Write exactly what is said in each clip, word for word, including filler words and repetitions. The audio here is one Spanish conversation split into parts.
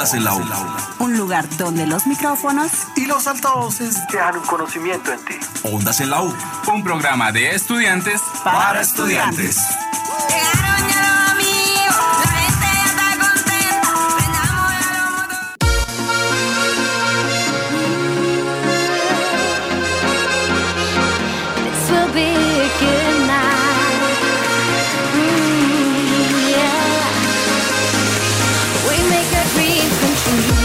Ondas en la U. Un lugar donde los micrófonos y los altavoces dejan un conocimiento en ti. Ondas en la U. Un programa de estudiantes para, para estudiantes. Llegaron ya los amigos, la gente ya está contenta. Prendamos el motor. This will be a good night. Mm, yeah. We make our dreams come true.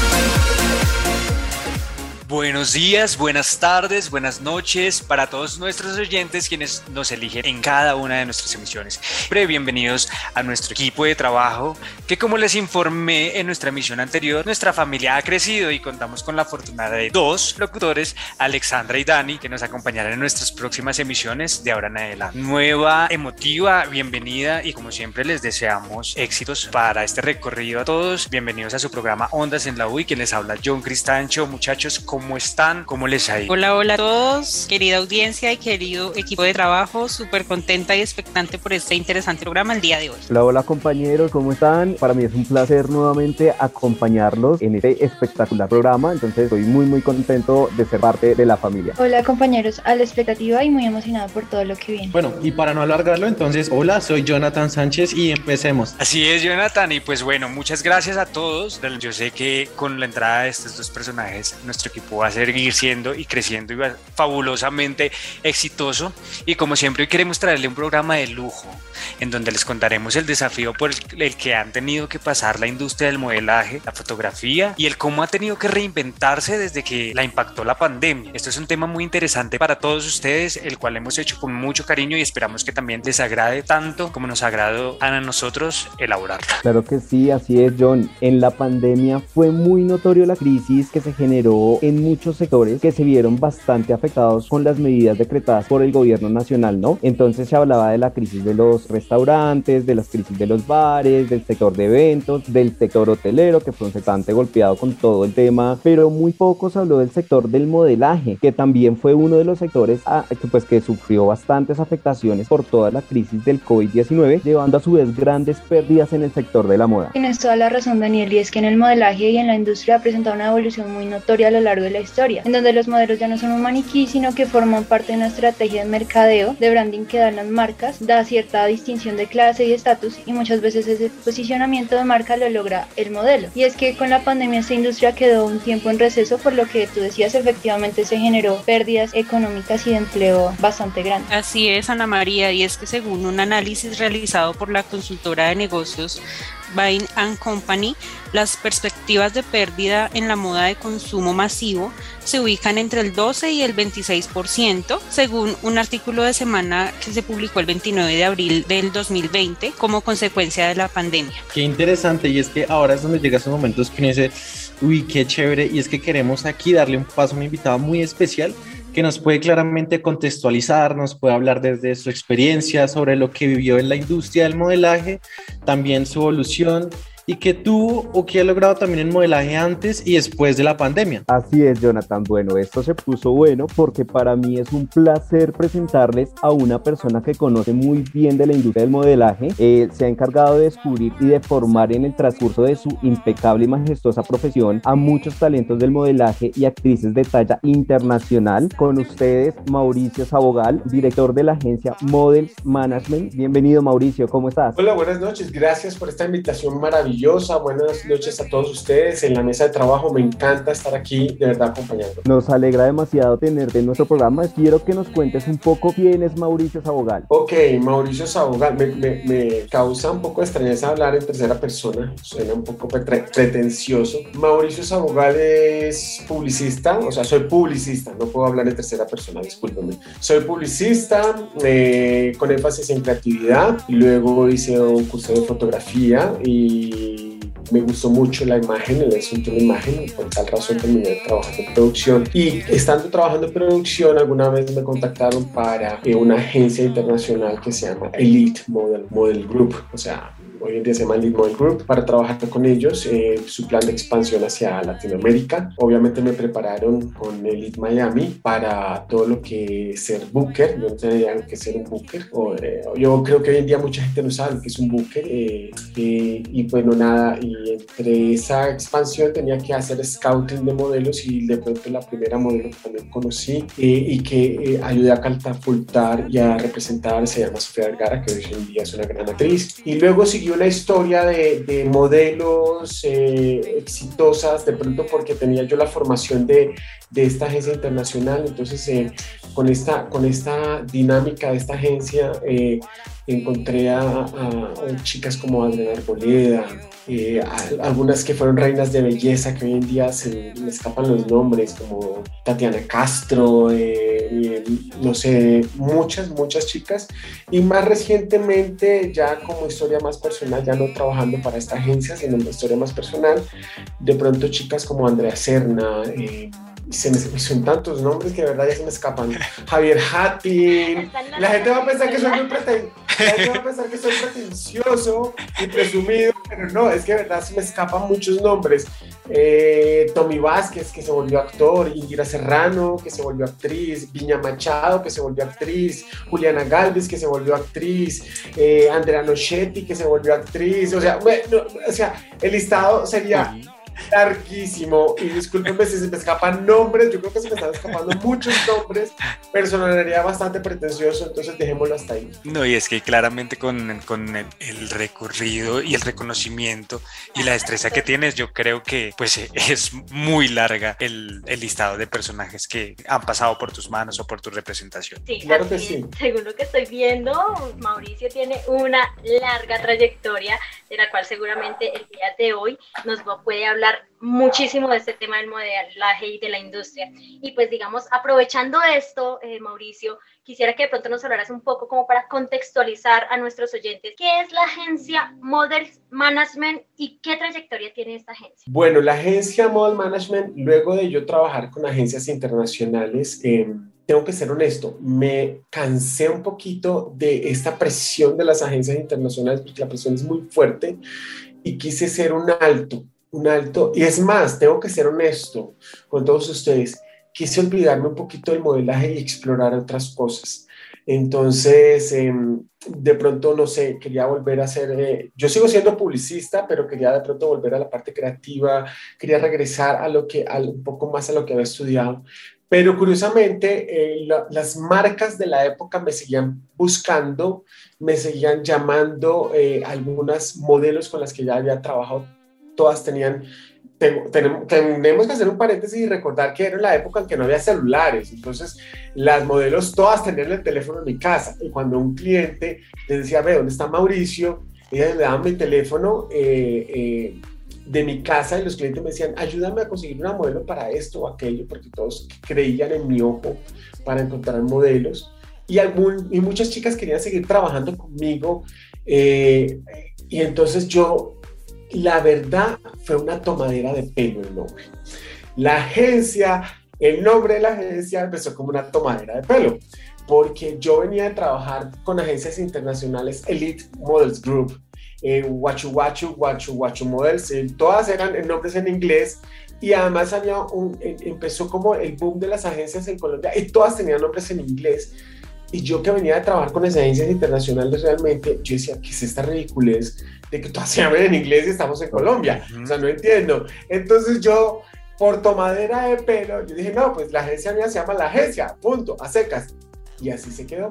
Buenos días, buenas tardes, buenas noches para todos nuestros oyentes quienes nos eligen en cada una de nuestras emisiones. Bienvenidos a nuestro equipo de trabajo que, como les informé en nuestra emisión anterior, nuestra familia ha crecido y contamos con la fortuna de dos locutores, Alexandra y Dani, que nos acompañarán en nuestras próximas emisiones de ahora en adelante. Nueva, emotiva, bienvenida y como siempre les deseamos éxitos para este recorrido a todos. Bienvenidos a su programa Ondas en la U y quien les habla John Cristancho. Muchachos, ¿cómo están? ¿Cómo les ha ido? Hola, hola a todos, querida audiencia y querido equipo de trabajo, súper contenta y expectante por este interesante programa el día de hoy. Hola, hola compañeros, ¿cómo están? Para mí es un placer nuevamente acompañarlos en este espectacular programa, entonces estoy muy muy contento de ser parte de la familia. Hola compañeros, a la expectativa y muy emocionada por todo lo que viene. Bueno, y para no alargarlo, entonces, hola, soy Jonathan Sánchez y empecemos. Así es, Jonathan, y pues bueno, muchas gracias a todos. Yo sé que con la entrada de estos dos personajes, nuestro equipo va a seguir siendo y creciendo y va fabulosamente exitoso, y como siempre hoy queremos traerle un programa de lujo en donde les contaremos el desafío por el, el que han tenido que pasar la industria del modelaje, la fotografía y el cómo ha tenido que reinventarse desde que la impactó la pandemia. Esto es un tema muy interesante para todos ustedes, el cual hemos hecho con mucho cariño y esperamos que también les agrade tanto como nos agradó a nosotros elaborarlo. Claro que sí, así es, John. En la pandemia fue muy notorio la crisis que se generó en muchos sectores que se vieron bastante afectados con las medidas decretadas por el gobierno nacional, ¿no? Entonces se hablaba de la crisis de los restaurantes, de las crisis de los bares, del sector de eventos, del sector hotelero, que fue un sector bastante golpeado con todo el tema, pero muy poco se habló del sector del modelaje, que también fue uno de los sectores a, que, pues, que sufrió bastantes afectaciones por toda la crisis del covid diecinueve, llevando a su vez grandes pérdidas en el sector de la moda. Tienes toda la razón, Daniel, y es que en el modelaje y en la industria ha presentado una evolución muy notoria a lo largo de la historia, en donde los modelos ya no son un maniquí, sino que forman parte de una estrategia de mercadeo, de branding que dan las marcas, da cierta distinción de clase y estatus, y muchas veces ese posicionamiento de marca lo logra el modelo. Y es que con la pandemia esta industria quedó un tiempo en receso, por lo que tú decías, efectivamente se generó pérdidas económicas y de empleo bastante grandes. Así es, Ana María, y es que según un análisis realizado por la consultora de negocios Bain and Company, las perspectivas de pérdida en la moda de consumo masivo se ubican entre el doce y el veintiséis por ciento, según un artículo de Semana que se publicó el veintinueve de abril del dos mil veinte como consecuencia de la pandemia. Qué interesante, y es que ahora es donde llega esos momentos que uno dice, uy, qué chévere, y es que queremos aquí darle un paso a un invitado muy especial que nos puede claramente contextualizar, nos puede hablar desde su experiencia sobre lo que vivió en la industria del modelaje, también su evolución y que tuvo o que ha logrado también en modelaje antes y después de la pandemia. Así es, Jonathan. Bueno, esto se puso bueno porque para mí es un placer presentarles a una persona que conoce muy bien de la industria del modelaje, eh, se ha encargado de descubrir y de formar en el transcurso de su impecable y majestuosa profesión a muchos talentos del modelaje y actrices de talla internacional. Con ustedes, Mauricio Sabogal, director de la agencia Models Management. Bienvenido, Mauricio, ¿cómo estás? Hola, buenas noches. Gracias por esta invitación maravillosa. Buenas noches a todos ustedes en la mesa de trabajo. Me encanta estar aquí, de verdad, acompañando. Nos alegra demasiado tenerte en nuestro programa. Quiero que nos cuentes un poco quién es Mauricio Sabogal. Ok, Mauricio Sabogal. Me, me, me causa un poco de extrañeza hablar en tercera persona. Suena un poco pre- pretencioso. Mauricio Sabogal es publicista, o sea, soy publicista. No puedo hablar en tercera persona, discúlpenme. Soy publicista eh, con énfasis en creatividad. Luego hice un curso de fotografía y me gustó mucho la imagen, el asunto de la imagen, por tal razón terminé trabajando en producción. Y estando trabajando en producción, alguna vez me contactaron para eh, una agencia internacional que se llama Elite Model, Model Group, o sea, hoy en día se llama Lead Model Group, para trabajar con ellos eh, su plan de expansión hacia Latinoamérica. Obviamente me prepararon con el Lead Miami para todo lo que es ser booker. Yo no tenía que ser un booker. O, eh, yo creo que hoy en día mucha gente no sabe lo que es un booker. Eh, eh, y bueno, nada, y entre esa expansión tenía que hacer scouting de modelos y de pronto la primera modelo que también conocí eh, y que eh, ayudé a catapultar y a representar se llama Sofía Vergara, que hoy en día es una gran actriz. Y luego siguió una historia de, de modelos eh, exitosas, de pronto porque tenía yo la formación de, de esta agencia internacional. Entonces eh, con, esta, con esta dinámica de esta agencia eh, encontré a, a, a chicas como Adriana Arboleda, eh, a, algunas que fueron reinas de belleza que hoy en día se me escapan los nombres, como Tatiana Castro, eh, eh, no sé, muchas, muchas chicas. Y más recientemente, ya como historia más personal, ya no trabajando para esta agencia, sino una historia más personal, de pronto chicas como Andrea Serna, eh, Se me, son tantos nombres que de verdad ya se me escapan. Javier Hattin. La gente va a pensar que soy muy preten, la gente va a pensar que soy pretencioso y presumido, pero no, es que de verdad se me escapan muchos nombres. Eh, Tommy Vázquez, que se volvió actor, Indira Serrano, que se volvió actriz, Viña Machado, que se volvió actriz, Juliana Galvez, que se volvió actriz, eh, Andrea Nochetti, que se volvió actriz. O sea, bueno, o sea, el listado sería larguísimo, y discúlpenme si se me escapan nombres, yo creo que se me están escapando muchos nombres, pero sonaría bastante pretencioso, entonces dejémoslo hasta ahí. No, y es que claramente con, con el, el recorrido y el reconocimiento y la destreza que tienes, yo creo que pues es muy larga el, el listado de personajes que han pasado por tus manos o por tu representación. Sí, claro que así sí. Es. Según lo que estoy viendo, Mauricio tiene una larga trayectoria de la cual seguramente el día de hoy nos puede hablar muchísimo de este tema del modelaje y de la industria. Y pues digamos, aprovechando esto, eh, Mauricio, quisiera que de pronto nos hablaras un poco como para contextualizar a nuestros oyentes qué es la agencia Model Management y qué trayectoria tiene esta agencia. Bueno, la agencia Model Management, luego de yo trabajar con agencias internacionales, eh, tengo que ser honesto, me cansé un poquito de esta presión de las agencias internacionales porque la presión es muy fuerte y quise ser un alto un alto, y es más, tengo que ser honesto con todos ustedes, quise olvidarme un poquito del modelaje y explorar otras cosas. Entonces, eh, de pronto, no sé, quería volver a ser, eh, yo sigo siendo publicista, pero quería de pronto volver a la parte creativa, quería regresar a lo que, a, un poco más a lo que había estudiado. Pero curiosamente, eh, la, las marcas de la época me seguían buscando, me seguían llamando, eh, algunas modelos con las que ya había trabajado. Todas tenían, tenemos, tenemos que hacer un paréntesis y recordar que era la época en que no había celulares, entonces las modelos todas tenían el teléfono en mi casa, y cuando un cliente les decía, ve, ¿dónde está Mauricio? Ellas le daban mi teléfono eh, eh, de mi casa, y los clientes me decían, ayúdame a conseguir una modelo para esto o aquello, porque todos creían en mi ojo para encontrar modelos, y, algún, y muchas chicas querían seguir trabajando conmigo, eh, y entonces yo, la verdad, fue una tomadera de pelo el nombre. La agencia, el nombre de la agencia empezó como una tomadera de pelo, porque yo venía de trabajar con agencias internacionales, Elite Models Group, eh, Wachu Wachu, Wachu Wachu Models, eh, todas eran nombres en inglés, y además había un, eh, empezó como el boom de las agencias en Colombia, y todas tenían nombres en inglés. Y yo que venía de trabajar con esas agencias internacionales realmente, yo decía, ¿qué es esta ridiculez de que todas se llamen en inglés y estamos en Colombia? O sea, no entiendo. Entonces yo, por tomadera de pelo, yo dije, no, pues la agencia mía se llama La Agencia, punto, a secas. Y así se quedó.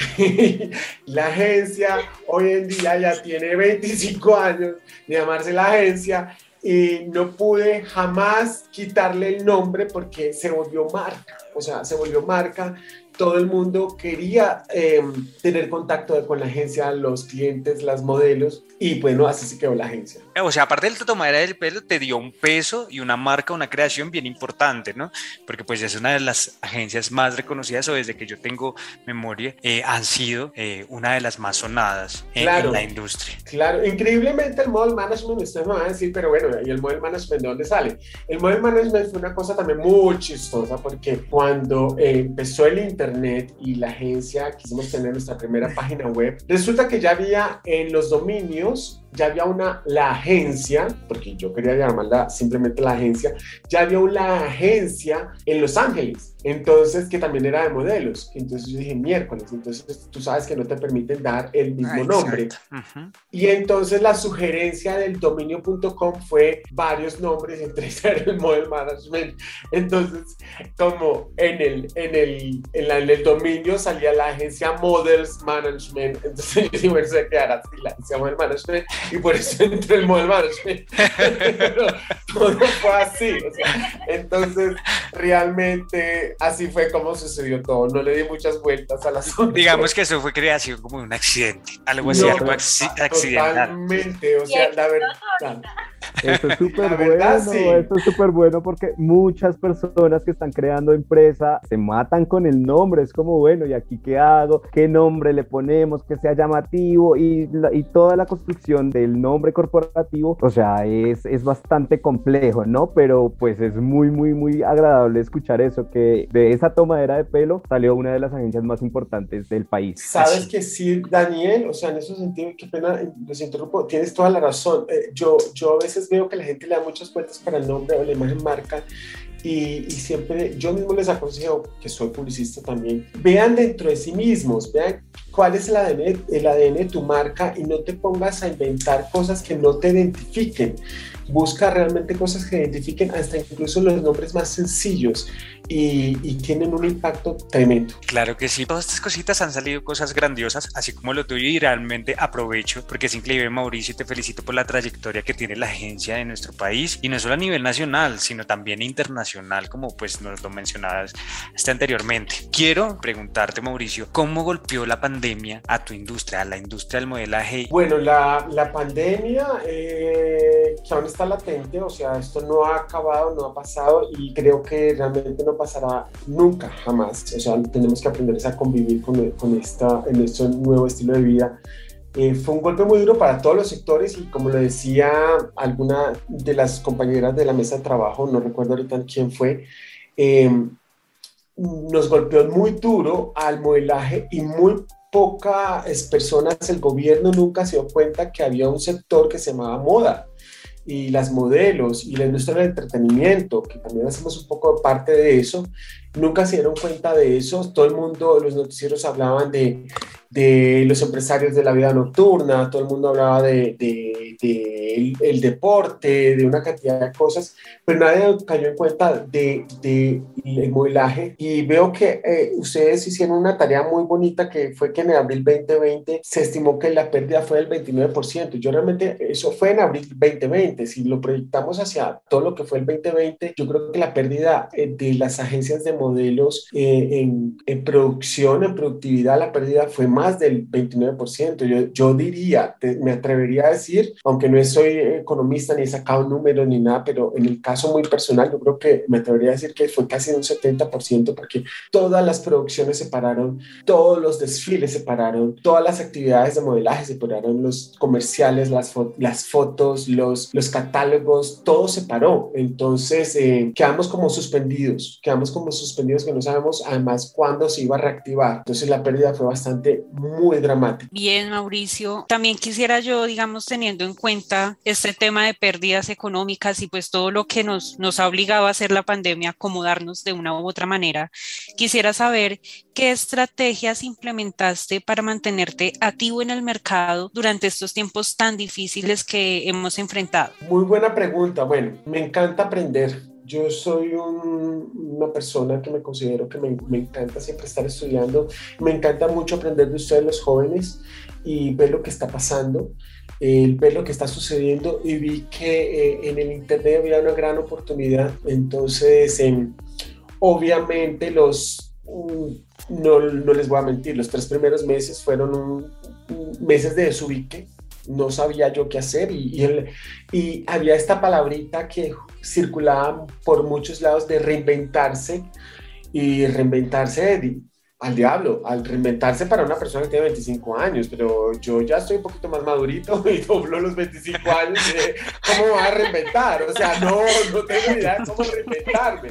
La agencia hoy en día ya tiene veinticinco años de llamarse La Agencia, y no pude jamás quitarle el nombre porque se volvió marca. O sea, se volvió marca. Todo el mundo quería eh, tener contacto con la agencia, los clientes, las modelos, y bueno, así se quedó la agencia. O sea, aparte del tomadera del pelo, te dio un peso y una marca, una creación bien importante, ¿no? Porque pues es una de las agencias más reconocidas, o desde que yo tengo memoria, eh, han sido eh, una de las más sonadas en, claro, en la industria. Claro, increíblemente el Model Management, ustedes me van a decir, pero bueno, ¿y el Model Management de dónde sale? El Model Management fue una cosa también muy chistosa, porque cuando eh, empezó el internet y la agencia quisimos tener nuestra primera página web, resulta que ya había en los dominios ya había una, la agencia, porque yo quería llamarla simplemente la agencia, ya había una agencia en Los Ángeles, entonces que también era de modelos. Entonces yo dije, miércoles, entonces tú sabes que no te permiten dar el mismo Ah, nombre. uh-huh. Y entonces la sugerencia del dominio punto com fue varios nombres, entre ellos era el Model Management. Entonces, como en el, en el, en la, en el dominio salía la agencia Models Management, entonces yo dije, bueno, se va a quedar así, la agencia Model Management, y por eso entró el Model Management. Pero todo fue así, o sea, entonces realmente así fue como sucedió todo. No le di muchas vueltas a la zona. Digamos que eso fue creación como un accidente, algo así, No, algo acci- accidental. Totalmente, o sea, la verdad. Esto es súper La bueno, verdad, sí. esto es súper bueno porque muchas personas que están creando empresa se matan con el nombre, es como, bueno, ¿y aquí qué hago? ¿Qué nombre le ponemos? Que sea llamativo y, la, y toda la construcción del nombre corporativo, o sea, es, es bastante complejo, ¿no? Pero pues es muy, muy, muy agradable escuchar eso, que de esa tomadera de pelo salió una de las agencias más importantes del país. Sabes Así. que sí, Daniel, o sea, en ese sentido, qué pena, los interrumpo, tienes toda la razón. Eh, yo, yo a veces veo que la gente le da muchas vueltas para el nombre o la imagen marca y, y siempre, yo mismo les aconsejo, que soy publicista también, vean dentro de sí mismos, vean cuál es el A D N, el A D N de tu marca y no te pongas a inventar cosas que no te identifiquen. Busca realmente cosas que identifiquen hasta incluso los nombres más sencillos y, y tienen un impacto tremendo. Claro que sí, todas estas cositas han salido cosas grandiosas, así como lo tuyo, y realmente aprovecho porque es increíble, Mauricio, y te felicito por la trayectoria que tiene la agencia de nuestro país, y no solo a nivel nacional, sino también internacional, como pues nos lo mencionabas hasta anteriormente. Quiero preguntarte, Mauricio, ¿cómo golpeó la pandemia a tu industria, a la industria del modelaje? Bueno, la, la pandemia eh, que aún está latente, o sea, esto no ha acabado, no ha pasado y creo que realmente no pasará nunca, jamás. O sea, tenemos que aprender a convivir con, con esta, en este nuevo estilo de vida. Eh, fue un golpe muy duro para todos los sectores y como lo decía alguna de las compañeras de la mesa de trabajo, no recuerdo ahorita quién fue, eh, nos golpeó muy duro al modelaje y muy pocas personas, el gobierno nunca se dio cuenta que había un sector que se llamaba moda y las modelos y la industria del entretenimiento, que también hacemos un poco parte de eso, nunca se dieron cuenta de eso. Todo el mundo, los noticieros hablaban de, de los empresarios de la vida nocturna, todo el mundo hablaba de, de, de el, el deporte, de una cantidad de cosas, pero nadie cayó en cuenta de, de el modelaje. Y veo que eh, ustedes hicieron una tarea muy bonita, que fue que en abril veinte veinte se estimó que la pérdida fue del veintinueve por ciento. Yo realmente, eso fue en abril veinte veinte. Si lo proyectamos hacia todo lo que fue el veinte veinte, yo creo que la pérdida eh, de las agencias de modelos eh, en, en producción, en productividad, la pérdida fue más del veintinueve por ciento. Yo, yo diría, te, me atrevería a decir, aunque no soy economista ni he sacado números ni nada, pero en el caso muy personal, yo creo que me atrevería a decir que fue casi un setenta por ciento, porque todas las producciones se pararon, todos los desfiles se pararon, todas las actividades de modelaje se pararon, los comerciales, las, fo las fotos, los, los catálogos, todo se paró. Entonces eh, quedamos como suspendidos, quedamos como suspendidos que no sabemos además cuándo se iba a reactivar. Entonces la pérdida fue bastante, muy dramática. Bien, Mauricio. También quisiera yo, digamos, teniendo en cuenta este tema de pérdidas económicas y pues todo lo que nos, nos ha obligado a hacer la pandemia, acomodarnos de una u otra manera, quisiera saber qué estrategias implementaste para mantenerte activo en el mercado durante estos tiempos tan difíciles que hemos enfrentado. Muy buena pregunta. Bueno, me encanta aprender. Yo soy un, una persona que me considero que me, me encanta siempre estar estudiando. Me encanta mucho aprender de ustedes los jóvenes y ver lo que está pasando, eh, ver lo que está sucediendo, y vi que eh, en el internet había una gran oportunidad. Entonces, eh, obviamente los... Um, no, no les voy a mentir, los tres primeros meses fueron un, un meses de desubique. No sabía yo qué hacer y, y, el, y había esta palabrita que circulaba por muchos lados de reinventarse, y reinventarse de, al diablo, al reinventarse para una persona que tiene veinticinco años, pero yo ya estoy un poquito más madurito y doblo los veinticinco años y de, ¿cómo me voy a reinventar? O sea, no, no tengo idea de cómo reinventarme.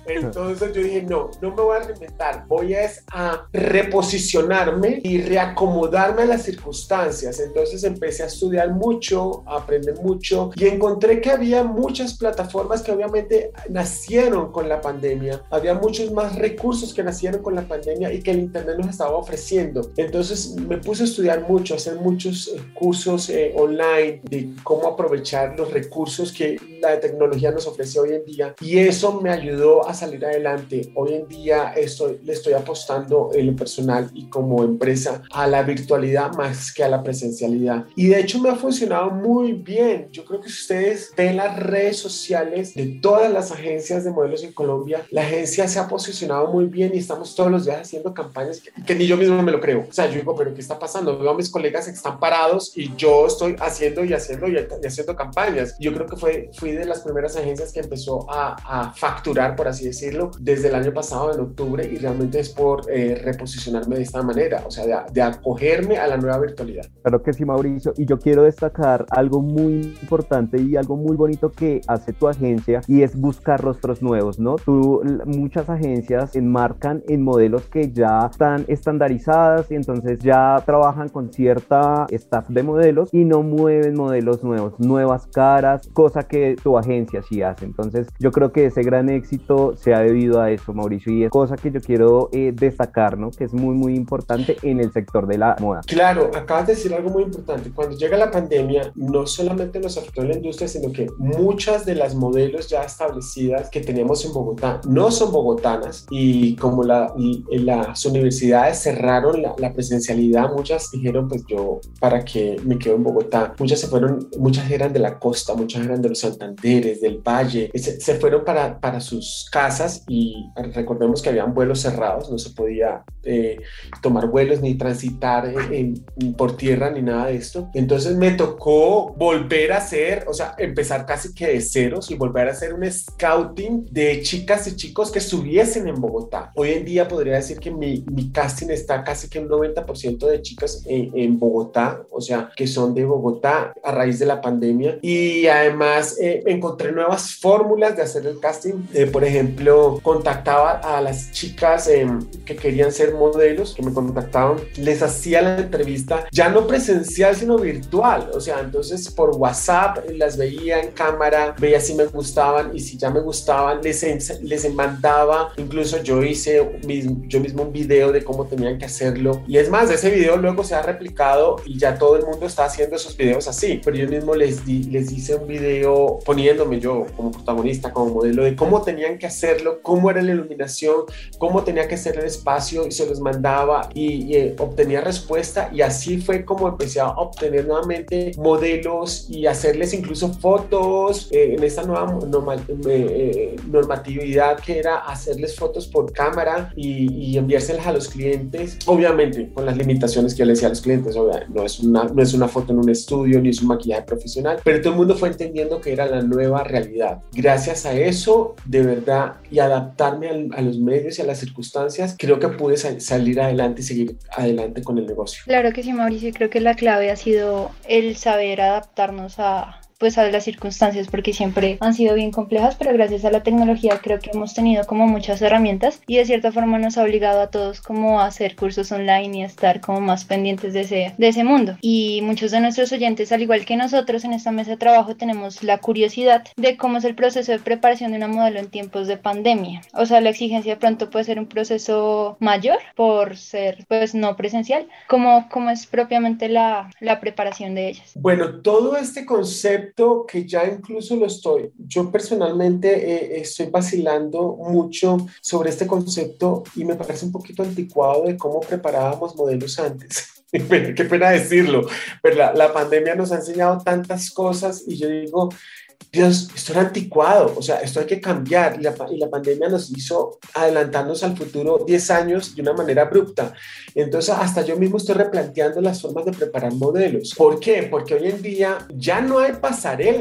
Entonces yo dije, no, no me voy a reinventar, voy a, es a reposicionarme y reacomodarme a las circunstancias. Entonces empecé a estudiar mucho, a aprender mucho y encontré que había muchas plataformas que obviamente nacieron con la pandemia, había muchos más recursos que nacieron con la pandemia y que el internet nos estaba ofreciendo. Entonces me puse a estudiar mucho, a hacer muchos eh, cursos eh, online de cómo aprovechar los recursos que la tecnología nos ofrece hoy en día y eso me ayudó a salir adelante. Hoy en día estoy, le estoy apostando en lo personal y como empresa a la virtualidad más que a la presencialidad y de hecho me ha funcionado muy bien. Yo creo que si ustedes ven las redes sociales de todas las agencias de modelos en Colombia, la agencia se ha posicionado muy bien y estamos todos los días haciendo campañas que, que ni yo mismo me lo creo. O sea, yo digo, pero ¿qué está pasando? Veo a mis colegas que están parados y yo estoy haciendo y haciendo y, y haciendo campañas. Yo creo que fue, fui de las primeras agencias que empezó a, a facturar, por así decirlo, desde el año pasado, en octubre, y realmente es por eh, reposicionarme de esta manera, o sea, de, de acogerme a la nueva virtualidad. Claro que sí, Mauricio, y yo quiero destacar algo muy importante y algo muy bonito que hace tu agencia y es buscar rostros nuevos, ¿no? Tú, muchas agencias se enmarcan en modelos que ya están estandarizadas y entonces ya trabajan con cierta staff de modelos y no mueven modelos nuevos, nuevas caras, cosa que tu agencia sí hace. Entonces yo creo que ese gran éxito se ha debido a eso, Mauricio, y es cosa que yo quiero eh, destacar, ¿no? Que es muy muy importante en el sector de la moda. Claro, acabas de decir algo muy importante. Cuando llega la pandemia, no solamente nos afectó en la industria, sino que muchas de las modelos ya establecidas que teníamos en Bogotá no son bogotanas y como la, y, las universidades cerraron la, la presencialidad, muchas dijeron, pues yo, ¿para qué me quedo en Bogotá? Muchas se fueron, muchas eran de la costa, muchas eran de los Santanderes, del Valle, se, se fueron para, para sus casas y recordemos que habían vuelos cerrados, no se podía eh, tomar vuelos ni transitar en, en, por tierra ni nada de esto. Entonces me tocó volver a hacer, o sea, empezar casi que de ceros y volver a hacer un scouting de chicas y chicos que estuviesen en Bogotá. Hoy en día podría decir que mi, mi casting está casi que un noventa por ciento de chicas en, en Bogotá, o sea, que son de Bogotá a raíz de la pandemia y además eh, encontré nuevas fórmulas de hacer el casting. Eh, por ejemplo, contactaba a las chicas eh, que querían ser modelos, que me contactaban, les hacía la entrevista ya no presencial sino virtual, o sea, entonces por WhatsApp las veía en cámara, veía si me gustaban y si ya me gustaban les, les mandaba, incluso yo hice yo mismo un video de cómo tenían que hacerlo y es más, ese video luego se ha replicado y ya todo el mundo está haciendo esos videos así, pero yo mismo les, di, les hice un video poniéndome yo como protagonista, como modelo de cómo tenían que hacerlo, cómo era la iluminación, cómo tenía que ser el espacio y se los mandaba y, y eh, obtenía respuesta y así fue como empecé a obtener nuevamente modelos y hacerles incluso fotos eh, en esta nueva normal, eh, normatividad que era hacerles fotos por cámara y, y enviárselas a los clientes, obviamente con las limitaciones que yo le decía a los clientes, obviamente, no es una, no es una foto en un estudio ni es un maquillaje profesional, pero todo el mundo fue entendiendo que era la nueva realidad. Gracias a eso, de verdad, y adaptarme al, a los medios y a las circunstancias, creo que pude sal, salir adelante y seguir adelante con el negocio. Claro que sí, Mauricio, creo que la clave ha sido el saber adaptarnos a pues a las circunstancias porque siempre han sido bien complejas, pero gracias a la tecnología creo que hemos tenido como muchas herramientas y de cierta forma nos ha obligado a todos como a hacer cursos online y a estar como más pendientes de ese, de ese mundo. Y muchos de nuestros oyentes, al igual que nosotros en esta mesa de trabajo, tenemos la curiosidad de cómo es el proceso de preparación de una modelo en tiempos de pandemia. O sea, la exigencia de pronto puede ser un proceso mayor por ser pues no presencial. ¿Cómo, cómo es propiamente la, la preparación de ellas? Bueno, todo este concepto que ya incluso lo estoy, yo personalmente eh, estoy vacilando mucho sobre este concepto y me parece un poquito anticuado de cómo preparábamos modelos antes. Qué pena decirlo, pero la, la pandemia nos ha enseñado tantas cosas y yo digo, Dios, esto era anticuado, o sea, esto hay que cambiar y la, y la pandemia nos hizo adelantarnos al futuro diez años de una manera abrupta. Entonces, hasta yo mismo estoy replanteando las formas de preparar modelos. ¿Por qué? Porque hoy en día ya no hay pasarelas.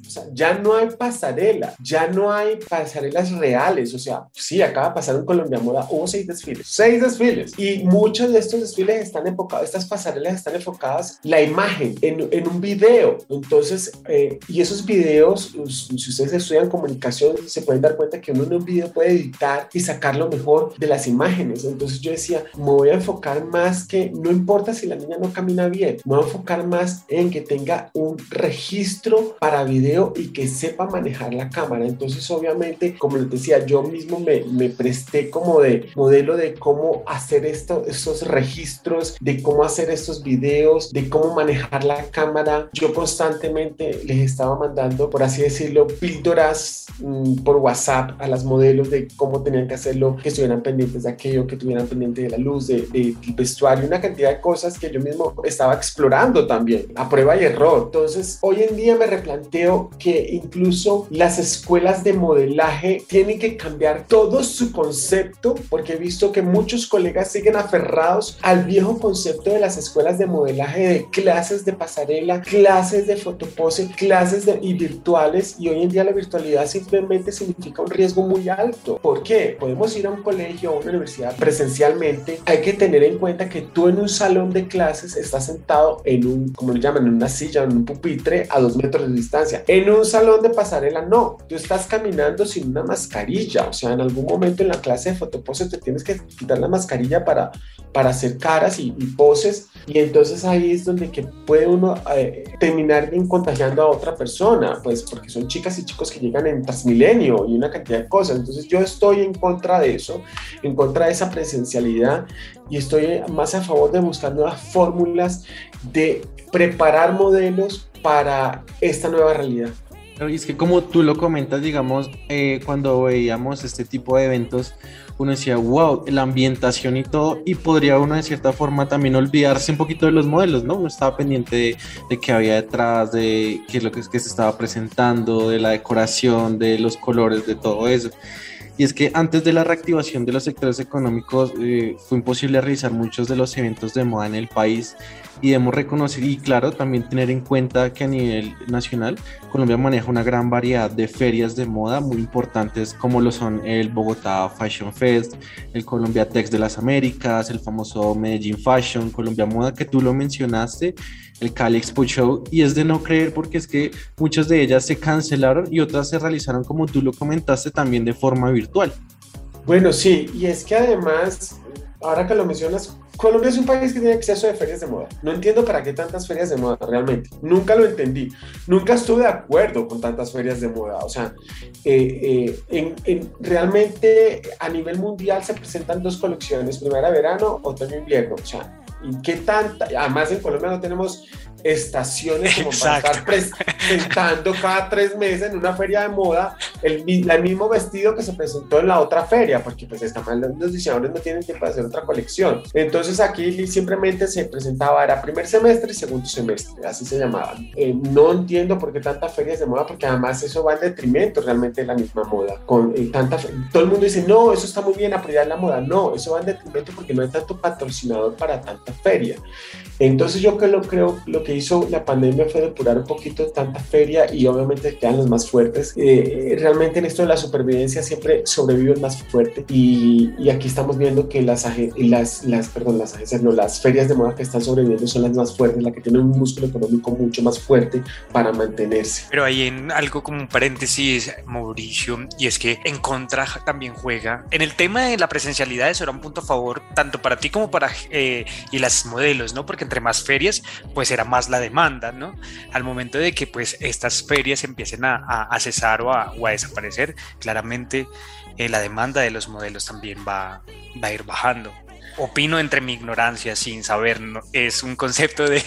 O sea, ya no hay pasarela, ya no hay pasarelas reales. O sea, sí, acaba de pasar en Colombia Moda, hubo seis desfiles, seis desfiles. Y muchos de estos desfiles están enfocados, estas pasarelas están enfocadas la imagen, en, en un video. Entonces, eh, y esos videos, si ustedes estudian comunicación, se pueden dar cuenta que uno en un video puede editar y sacar lo mejor de las imágenes. Entonces yo decía, me voy a enfocar más que, no importa si la niña no camina bien, me voy a enfocar más en que tenga un registro para video y que sepa manejar la cámara. Entonces obviamente, como les decía, yo mismo me, me presté como de modelo de cómo hacer esto, estos registros, de cómo hacer estos videos, de cómo manejar la cámara. Yo constantemente les estaba mandando, por así decirlo, píldoras mmm, por WhatsApp a las modelos de cómo tenían que hacerlo, que estuvieran pendientes de aquello, que estuvieran pendientes de la luz, de, de, del vestuario, una cantidad de cosas que yo mismo estaba explorando también, a prueba y error. Entonces, hoy en día me replanteo que incluso las escuelas de modelaje tienen que cambiar todo su concepto, porque he visto que muchos colegas siguen aferrados al viejo concepto de las escuelas de modelaje, de clases de pasarela, clases de fotopose, clases de, y virtuales, y hoy en día la virtualidad simplemente significa un riesgo muy alto. ¿Por qué? Podemos ir a un colegio o a una universidad presencialmente, hay que tener en cuenta que tú en un salón de clases estás sentado en un, como lo llaman, en una silla, en un pupitre a dos metros de distancia. En un salón de pasarela no, tú estás caminando sin una mascarilla, o sea, en algún momento en la clase de fotopose te tienes que quitar la mascarilla para, para hacer caras y, y poses, y entonces ahí es donde que puede uno eh, terminar bien contagiando a otra persona, pues porque son chicas y chicos que llegan en Transmilenio y una cantidad de cosas. Entonces yo estoy en contra de eso, en contra de esa presencialidad, y estoy más a favor de buscar nuevas fórmulas de preparar modelos para esta nueva realidad. Y es que como tú lo comentas, digamos, eh, cuando veíamos este tipo de eventos, uno decía, wow, la ambientación y todo, y podría uno de cierta forma también olvidarse un poquito de los modelos, ¿no? Uno estaba pendiente de, de qué había detrás, de qué es lo que, que se estaba presentando, de la decoración, de los colores, de todo eso. Y es que antes de la reactivación de los sectores económicos eh, fue imposible realizar muchos de los eventos de moda en el país, y debemos reconocer y claro también tener en cuenta que a nivel nacional Colombia maneja una gran variedad de ferias de moda muy importantes, como lo son el Bogotá Fashion Fest, el Colombia Tex de las Américas, el famoso Medellín Fashion, Colombia Moda que tú lo mencionaste, el Cali Expo Show, y es de no creer porque es que muchas de ellas se cancelaron y otras se realizaron, como tú lo comentaste, también de forma virtual. Bueno, sí, y es que además, ahora que lo mencionas, Colombia es un país que tiene exceso de ferias de moda. No entiendo para qué tantas ferias de moda, realmente. Nunca lo entendí. Nunca estuve de acuerdo con tantas ferias de moda. O sea, eh, eh, en, en, realmente a nivel mundial se presentan dos colecciones, primavera-verano, otoño-invierno. O sea, ¿y qué tanta? Además en Colombia no tenemos estaciones como Exacto. para estar presentando cada tres meses en una feria de moda el, el mismo vestido que se presentó en la otra feria, porque pues está mal, los diseñadores no tienen tiempo de hacer otra colección. Entonces aquí simplemente se presentaba, era primer semestre y segundo semestre, así se llamaban. Eh, no entiendo por qué tantas ferias de moda, porque además eso va en detrimento realmente de la misma moda. Con, eh, tanta, todo el mundo dice, no, eso está muy bien, apoyar la moda. No, eso va en detrimento porque no hay tanto patrocinador para tanta feria. Entonces yo que lo creo, lo que hizo la pandemia fue depurar un poquito tanta feria, y obviamente quedan los más fuertes. Eh, realmente en esto de la supervivencia siempre sobrevive el más fuerte, y, y aquí estamos viendo que las, las, las, perdón, las agencias, no, las ferias de moda que están sobreviviendo son las más fuertes, las que tienen un músculo económico mucho más fuerte para mantenerse. Pero hay en algo como un paréntesis, Mauricio, y es que en contra también juega. En el tema de la presencialidad eso era un punto a favor tanto para ti como para eh, y las modelos, ¿no? Porque entre más ferias, pues era más la demanda, ¿no? Al momento de que pues estas ferias empiecen a, a, a cesar o a, o a desaparecer, claramente eh, la demanda de los modelos también va, va a ir bajando. Opino entre mi ignorancia, sin saber, ¿no? Es un concepto de,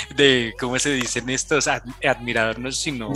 de ¿cómo se dicen estos? Ad, admirarnos, sino...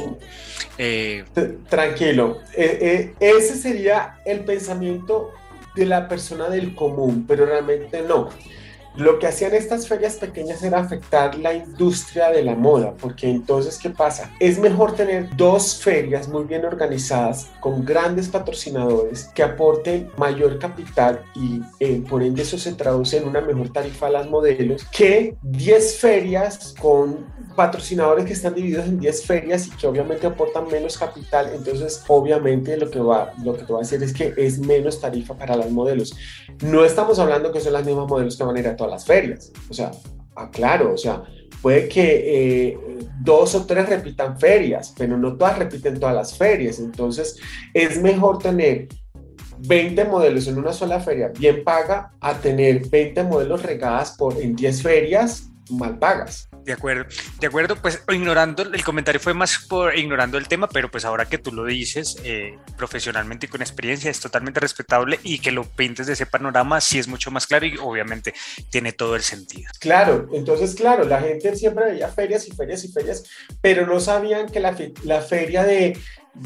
Eh... Tranquilo, eh, eh, ese sería el pensamiento de la persona del común, pero realmente no. Lo que hacían estas ferias pequeñas era afectar la industria de la moda, porque entonces, ¿qué pasa? Es mejor tener dos ferias muy bien organizadas, con grandes patrocinadores que aporten mayor capital y eh, por ende eso se traduce en una mejor tarifa a las modelos, que diez ferias con patrocinadores que están divididos en diez ferias y que obviamente aportan menos capital. Entonces obviamente lo que va, lo que te va a decir es que es menos tarifa para las modelos. No estamos hablando que son las mismas modelos que van a ir a todas las ferias, o sea, aclaro, o sea, puede que eh, dos o tres repitan ferias, pero no todas repiten todas las ferias. Entonces es mejor tener veinte modelos en una sola feria bien paga a tener veinte modelos regadas por, en diez ferias mal pagas. De acuerdo, de acuerdo, pues ignorando, el comentario fue más por ignorando el tema, pero pues ahora que tú lo dices eh, profesionalmente y con experiencia es totalmente respetable, y que lo pintes de ese panorama sí es mucho más claro y obviamente tiene todo el sentido. Claro, entonces claro, la gente siempre veía ferias y ferias y ferias, pero no sabían que la, la feria de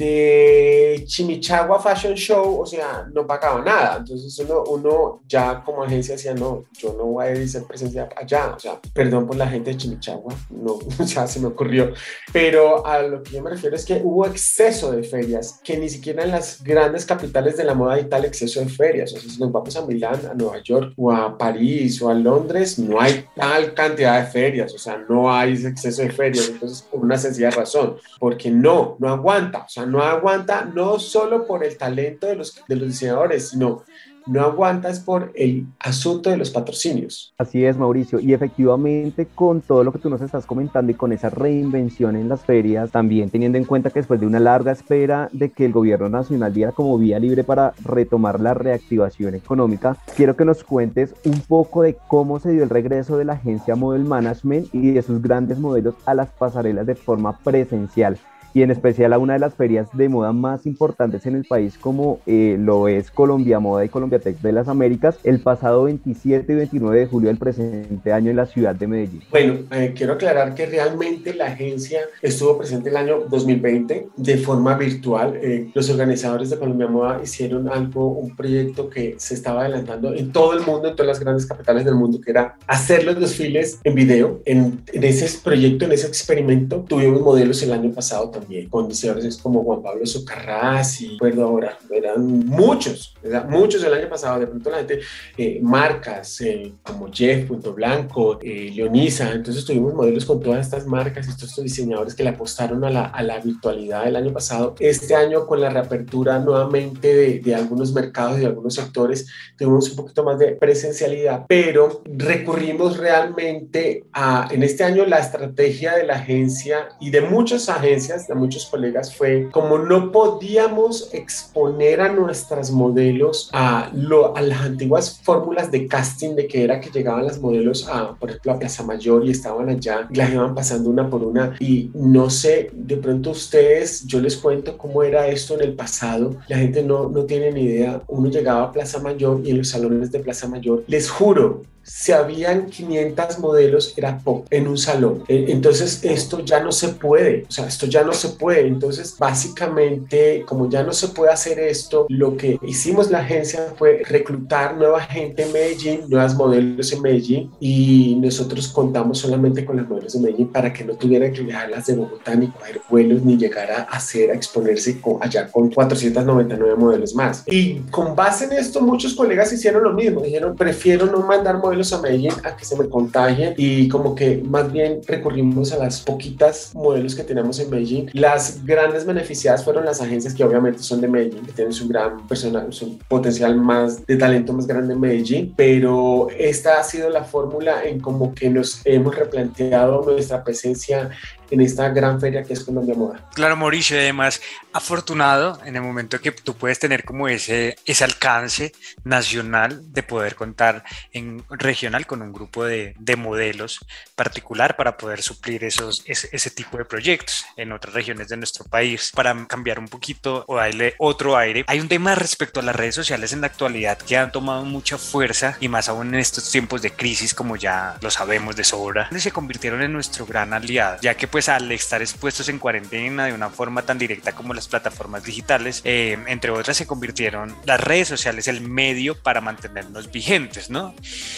de Chimichagua Fashion Show, o sea, no pagaba nada. Entonces uno, uno ya como agencia decía, no, yo no voy a ir a hacer presencia allá, o sea, perdón por la gente de Chimichagua, no, ya se me ocurrió, pero a lo que yo me refiero es que hubo exceso de ferias, que ni siquiera en las grandes capitales de la moda hay tal exceso de ferias. O sea, si nos vamos a Milán, a Nueva York, o a París, o a Londres, no hay tal cantidad de ferias, o sea, no hay ese exceso de ferias. Entonces, por una sencilla razón, porque no, no aguanta. O sea, no aguanta no solo por el talento de los, de los diseñadores, sino no aguanta es por el asunto de los patrocinios. Así es, Mauricio, y efectivamente con todo lo que tú nos estás comentando y con esa reinvención en las ferias, también teniendo en cuenta que después de una larga espera de que el gobierno nacional diera como vía libre para retomar la reactivación económica, quiero que nos cuentes un poco de cómo se dio el regreso de la agencia Model Management y de sus grandes modelos a las pasarelas de forma presencial, y en especial a una de las ferias de moda más importantes en el país, como eh, lo es Colombia Moda y Colombiatex de las Américas, el pasado veintisiete y veintinueve de julio del presente año en la ciudad de Medellín. Bueno, eh, quiero aclarar que realmente la agencia estuvo presente el año dos mil veinte de forma virtual. Eh, los organizadores de Colombia Moda hicieron algo, un proyecto que se estaba adelantando en todo el mundo, en todas las grandes capitales del mundo, que era hacer los desfiles en video. En, en ese proyecto, en ese experimento, tuvimos modelos el año pasado también, con diseñadores como Juan Pablo Socarrás y recuerdo ahora, eran muchos, ¿verdad? Muchos el año pasado. De pronto la gente, eh, marcas eh, como Jeff, Punto Blanco, eh, Leonisa, entonces tuvimos modelos con todas estas marcas y todos estos diseñadores que le apostaron a la, a la virtualidad el año pasado. Este año, con la reapertura nuevamente de, de algunos mercados y de algunos sectores, tuvimos un poquito más de presencialidad, pero recurrimos realmente a, en este año, la estrategia de la agencia y de muchas agencias, de muchos colegas, fue como no podíamos exponer a nuestras modelos a, lo, a las antiguas fórmulas de casting, de que era que llegaban las modelos a, por ejemplo, a Plaza Mayor y estaban allá y las iban pasando una por una, y no sé, de pronto ustedes, yo les cuento cómo era esto en el pasado, la gente no, no tiene ni idea. Uno llegaba a Plaza Mayor y en los salones de Plaza Mayor, les juro, si habían quinientos modelos, era poco en un salón. Entonces esto ya no se puede, o sea, esto ya no se puede. Entonces básicamente, como ya no se puede hacer esto, lo que hicimos la agencia fue reclutar nueva gente en Medellín, nuevas modelos en Medellín, y nosotros contamos solamente con las modelos de Medellín para que no tuvieran que viajarlas de Bogotá, ni coger vuelos, ni llegar a hacer, a exponerse con, allá con cuatrocientos noventa y nueve modelos más. Y con base en esto, muchos colegas hicieron lo mismo, dijeron, prefiero no mandar modelos a Medellín a que se me contagien, y como que más bien recurrimos a las poquitas modelos que tenemos en Medellín. Las grandes beneficiadas fueron las agencias que obviamente son de Medellín, que tienen su gran personal, su potencial más de talento más grande en Medellín, pero esta ha sido la fórmula en como que nos hemos replanteado nuestra presencia en esta gran feria que es Colombia Moda. Claro, Mauricio, además afortunado en el momento que tú puedes tener como ese, ese alcance nacional de poder contar en regional con un grupo de, de modelos particular para poder suplir esos, ese, ese tipo de proyectos en otras regiones de nuestro país. Para cambiar un poquito o darle otro aire, hay un tema respecto a las redes sociales en la actualidad que han tomado mucha fuerza, y más aún en estos tiempos de crisis, como ya lo sabemos de sobra, se convirtieron en nuestro gran aliado, ya que pues pues al estar expuestos en cuarentena de una forma tan directa como las plataformas digitales, eh, entre otras, se convirtieron las redes sociales el medio para mantenernos vigentes, ¿no?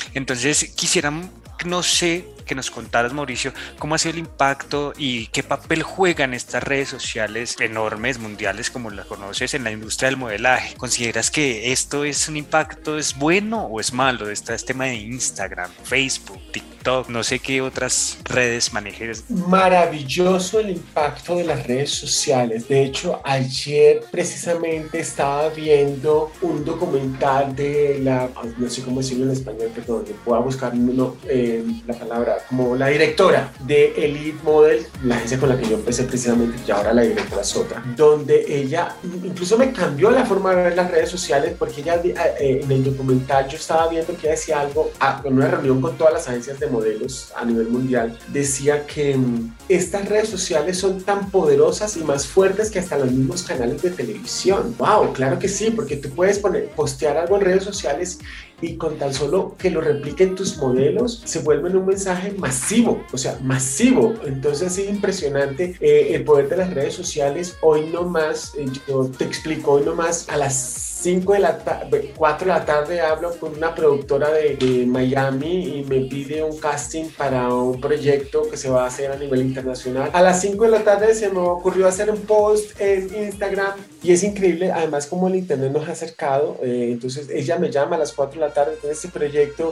Entonces quisiera, no sé, que nos contaras, Mauricio, cómo ha sido el impacto y qué papel juegan estas redes sociales enormes, mundiales, como las conoces, en la industria del modelaje. ¿Consideras que esto es un impacto, es bueno o es malo? Está este tema de Instagram, Facebook, TikTok, no sé qué otras redes manejes. Maravilloso el impacto de las redes sociales. De hecho, ayer precisamente estaba viendo un documental de la, no sé cómo decirlo en español, perdón, voy a buscar no, eh, la palabra, como la directora de Elite Model, la agencia con la que yo empecé precisamente, y ahora la directora es otra, donde ella incluso me cambió la forma de ver las redes sociales, porque ella eh, en el documental yo estaba viendo que ella decía algo, ah, en una reunión con todas las agencias de modelos a nivel mundial, decía que um, estas redes sociales son tan poderosas y más fuertes que hasta los mismos canales de televisión. Wow, claro que sí, porque tú puedes poner, postear algo en redes sociales y con tan solo que lo repliquen tus modelos, se vuelven un mensaje masivo, o sea, masivo. Entonces es impresionante eh, el poder de las redes sociales. Hoy nomás, eh, yo te explico, hoy nomás a las cinco de la tarde, cuatro de la tarde hablo con una productora de, de Miami y me pide un casting para un proyecto que se va a hacer a nivel internacional. A las cinco de la tarde se me ocurrió hacer un post en Instagram y es increíble, además como el internet nos ha acercado, eh, entonces ella me llama a las cuatro de la tarde con este proyecto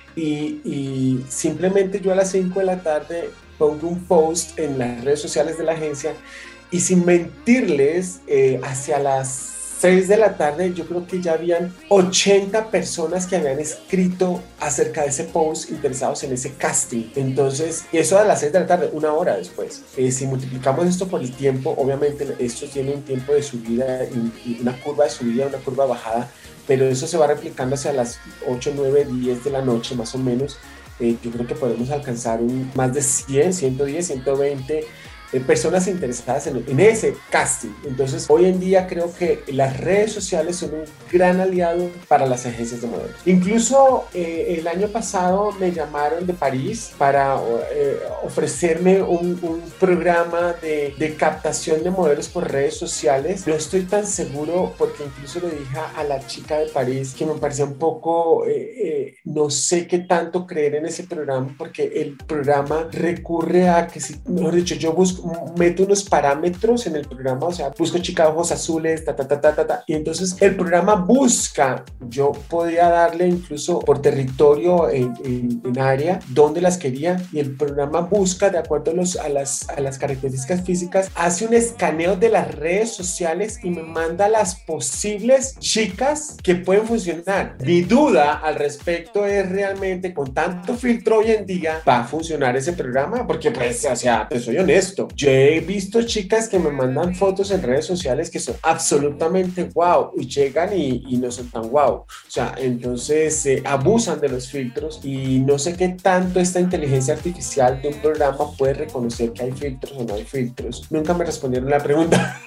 y, y simplemente yo a las cinco de la tarde pongo un post en las redes sociales de la agencia y sin mentirles, eh, hacia las seis de la tarde yo creo que ya habían ochenta personas que habían escrito acerca de ese post interesados en ese casting. Entonces, eso a las seis de la tarde, una hora después. Eh, si multiplicamos esto por el tiempo, obviamente esto tiene un tiempo de subida y, y una curva de subida, una curva bajada, pero eso se va replicando hacia las ocho, nueve, diez de la noche más o menos. Eh, yo creo que podemos alcanzar un, más de cien, ciento diez, ciento veinte eh, personas interesadas en, en ese casting. Entonces, hoy en día creo que las redes sociales son un gran aliado para las agencias de modelos. Incluso eh, el año pasado me llamaron de París para eh, ofrecerme un, un programa de, de captación de modelos por redes sociales. No estoy tan seguro porque incluso le dije a la chica de París que me parecía un poco, eh, eh, no sé qué tanto creer en ese programa, porque el programa recurre a que, si, mejor dicho, yo busco meto unos parámetros en el programa, o sea, busco chicas de ojos azules, ta, ta, ta, ta, ta, ta, y entonces el programa busca, yo podía darle incluso por territorio en, en, en área donde las quería, y el programa busca de acuerdo a, los, a, las, a las características físicas, hace un escaneo de las redes sociales y me manda las posibles chicas que pueden funcionar. Mi duda al respecto es realmente, con tanto filtro hoy en día, ¿va a funcionar ese programa? Porque pues, o sea, te soy honesto, yo he visto chicas que me mandan fotos en redes sociales que son absolutamente wow y llegan y, y no son tan wow, o sea, entonces eh, abusan de los filtros y no sé qué tanto esta inteligencia artificial de un programa puede reconocer que hay filtros o no hay filtros. Nunca me respondieron la pregunta.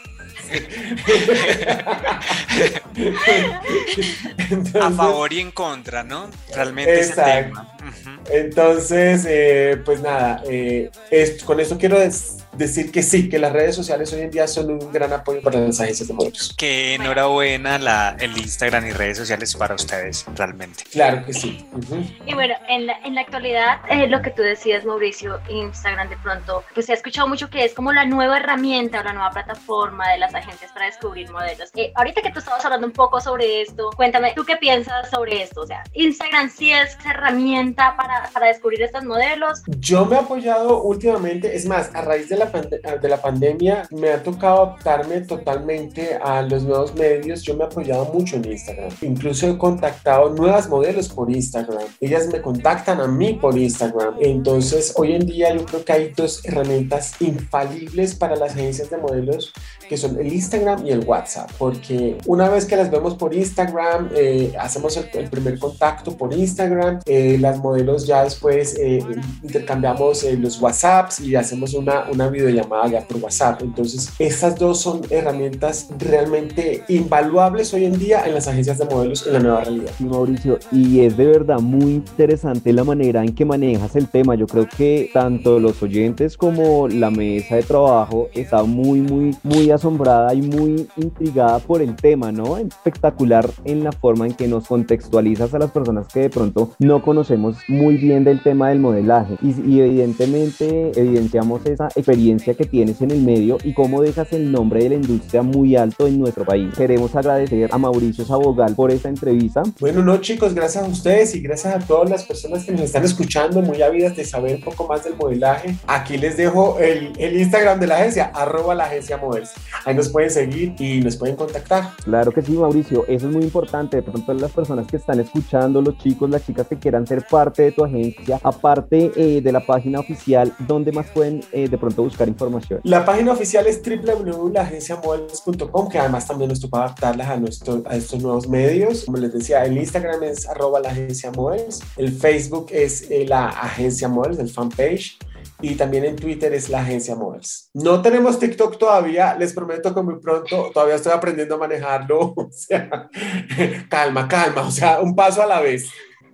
Entonces, a favor y en contra, ¿no? Realmente es el tema. Uh-huh. Entonces, eh, pues nada, eh, es, con esto quiero des- decir que sí, que las redes sociales hoy en día son un gran apoyo para las agencias de modelos. Que enhorabuena la, el Instagram y redes sociales para ustedes, realmente. Claro que sí. Uh-huh. Y bueno, en la, en la actualidad, eh, lo que tú decías, Mauricio, Instagram de pronto, pues se ha escuchado mucho que es como la nueva herramienta o la nueva plataforma de las agencias para descubrir modelos. Eh, ahorita que tú estabas hablando un poco sobre esto, cuéntame, ¿tú qué piensas sobre esto? O sea, ¿Instagram sí es herramienta para, para descubrir estos modelos? Yo me he apoyado últimamente, es más, a raíz de la, pande- de la pandemia me ha tocado adaptarme totalmente a los nuevos medios. Yo me he apoyado mucho en Instagram. Incluso he contactado nuevas modelos por Instagram. Ellas me contactan a mí por Instagram. Entonces, hoy en día yo creo que hay dos herramientas infalibles para las agencias de modelos, que son el Instagram y el WhatsApp, porque una vez que las vemos por Instagram, eh, hacemos el, el primer contacto por Instagram, eh, las modelos ya después eh, intercambiamos eh, los WhatsApps y hacemos una, una videollamada ya por WhatsApp. Entonces, estas dos son herramientas realmente invaluables hoy en día en las agencias de modelos en la nueva realidad. Sí, Mauricio, y es de verdad muy interesante la manera en que manejas el tema. Yo creo que tanto los oyentes como la mesa de trabajo está muy, muy, muy asombrada y muy intrigada por el tema, ¿no? Espectacular en la forma en que nos contextualizas a las personas que de pronto no conocemos muy bien del tema del modelaje y, y evidentemente evidenciamos esa experiencia que tienes en el medio y cómo dejas el nombre de la industria muy alto en nuestro país. Queremos agradecer a Mauricio Sabogal por esta entrevista. Bueno, no chicos, gracias a ustedes y gracias a todas las personas que nos están escuchando, muy ávidas de saber un poco más del modelaje. Aquí les dejo el, el Instagram de la agencia, arroba la agencia Models. Ahí nos pueden seguir y nos pueden contactar. Claro que sí, Mauricio, eso es muy importante. De pronto las personas que están escuchando, los chicos, las chicas que quieran ser parte de tu agencia, aparte eh, de la página oficial, ¿dónde más pueden eh, de pronto buscar información? La página oficial es doble u doble u doble u punto la agencia models punto com, que además también nos toca adaptarlas a, nuestro, a estos nuevos medios. Como les decía, el Instagram es arroba la agencia models, el Facebook es eh, la agencia models, el fanpage, y también en Twitter es la agencia Models. No tenemos TikTok todavía, les prometo que muy pronto, todavía estoy aprendiendo a manejarlo, o sea, calma, calma, o sea, un paso a la vez.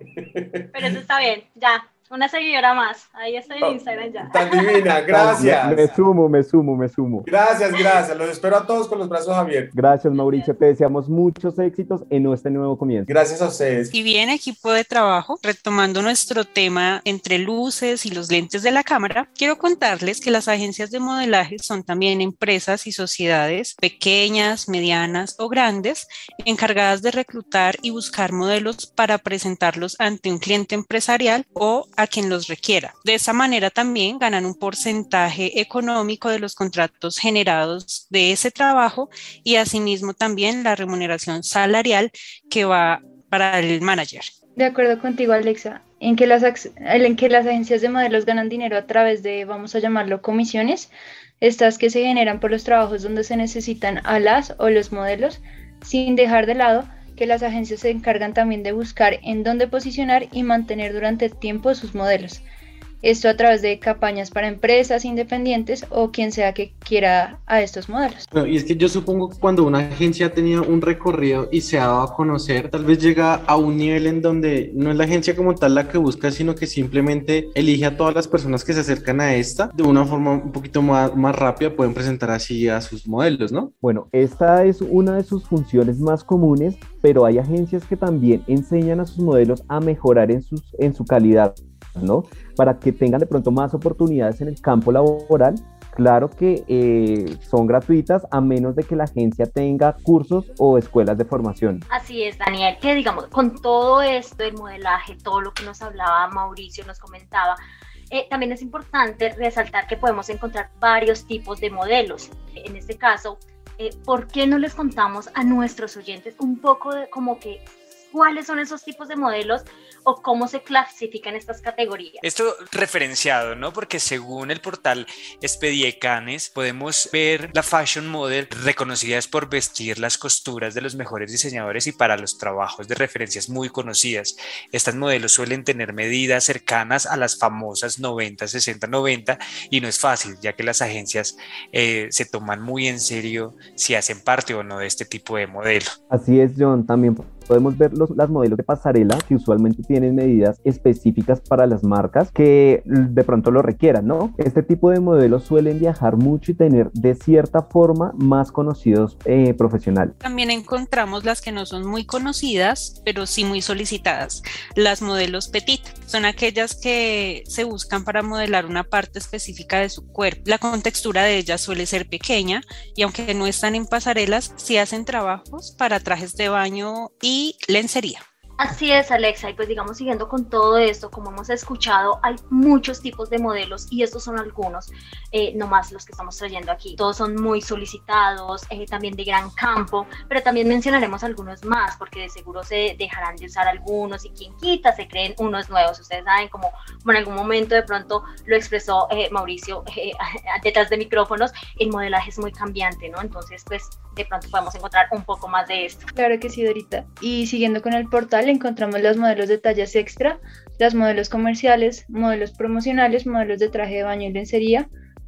Pero eso está bien, ya. Una seguidora más. Ahí estoy en Instagram ya. Tan divina, gracias. Me, me sumo, me sumo, me sumo. Gracias, gracias. Los espero a todos con los brazos abiertos. Gracias, Mauricio. Te deseamos muchos éxitos en este nuevo comienzo. Gracias a ustedes. Y bien, equipo de trabajo, retomando nuestro tema entre luces y los lentes de la cámara, quiero contarles que las agencias de modelaje son también empresas y sociedades pequeñas, medianas o grandes, encargadas de reclutar y buscar modelos para presentarlos ante un cliente empresarial o a quien los requiera. De esa manera también ganan un porcentaje económico de los contratos generados de ese trabajo y asimismo también la remuneración salarial que va para el manager. De acuerdo contigo, Alexa, en que, las, en que las agencias de modelos ganan dinero a través de, vamos a llamarlo, comisiones, estas que se generan por los trabajos donde se necesitan a las o los modelos, sin dejar de lado que las agencias se encargan también de buscar en dónde posicionar y mantener durante tiempo sus modelos. Esto a través de campañas para empresas independientes o quien sea que quiera a estos modelos. Bueno, y es que yo supongo que cuando una agencia ha tenido un recorrido y se ha dado a conocer, tal vez llega a un nivel en donde no es la agencia como tal la que busca, sino que simplemente elige a todas las personas que se acercan a esta de una forma un poquito más, más rápida, pueden presentar así a sus modelos, ¿no? Bueno, esta es una de sus funciones más comunes, pero hay agencias que también enseñan a sus modelos a mejorar en, sus, en su calidad, ¿no? Para que tengan de pronto más oportunidades en el campo laboral. Claro que eh, son gratuitas a menos de que la agencia tenga cursos o escuelas de formación. Así es, Daniel, que digamos, con todo esto del modelaje, todo lo que nos hablaba Mauricio, nos comentaba, eh, también es importante resaltar que podemos encontrar varios tipos de modelos. En este caso, eh, ¿por qué no les contamos a nuestros oyentes un poco de como que cuáles son esos tipos de modelos o cómo se clasifican estas categorías? Esto referenciado, ¿no? Porque según el portal Expediecanes podemos ver la fashion model reconocidas por vestir las costuras de los mejores diseñadores y para los trabajos de referencias muy conocidas. Estas modelos suelen tener medidas cercanas a las famosas noventa, sesenta, noventa y no es fácil, ya que las agencias eh, se toman muy en serio si hacen parte o no de este tipo de modelo. Así es, John, también podemos ver los, las modelos de pasarela que usualmente tienen medidas específicas para las marcas que de pronto lo requieran, ¿no? Este tipo de modelos suelen viajar mucho y tener de cierta forma más conocidos eh, profesionales. También encontramos las que no son muy conocidas, pero sí muy solicitadas. Las modelos petit son aquellas que se buscan para modelar una parte específica de su cuerpo. La contextura de ellas suele ser pequeña y aunque no están en pasarelas, sí hacen trabajos para trajes de baño y y lencería. Así es, Alexa, y pues digamos siguiendo con todo esto, como hemos escuchado, hay muchos tipos de modelos y estos son algunos, eh, no más los que estamos trayendo aquí. Todos son muy solicitados, eh, también de gran campo, pero también mencionaremos algunos más porque de seguro se dejarán de usar algunos y quien quita se creen unos nuevos. Ustedes saben, como, como en algún momento de pronto lo expresó eh, Mauricio eh, detrás de micrófonos, el modelaje es muy cambiante, ¿no? Entonces pues de pronto podemos encontrar un poco más de esto. Claro que sí, Dorita. Y siguiendo con el portal encontramos los modelos de tallas extra, los modelos comerciales, modelos promocionales, modelos de traje de baño y lencería,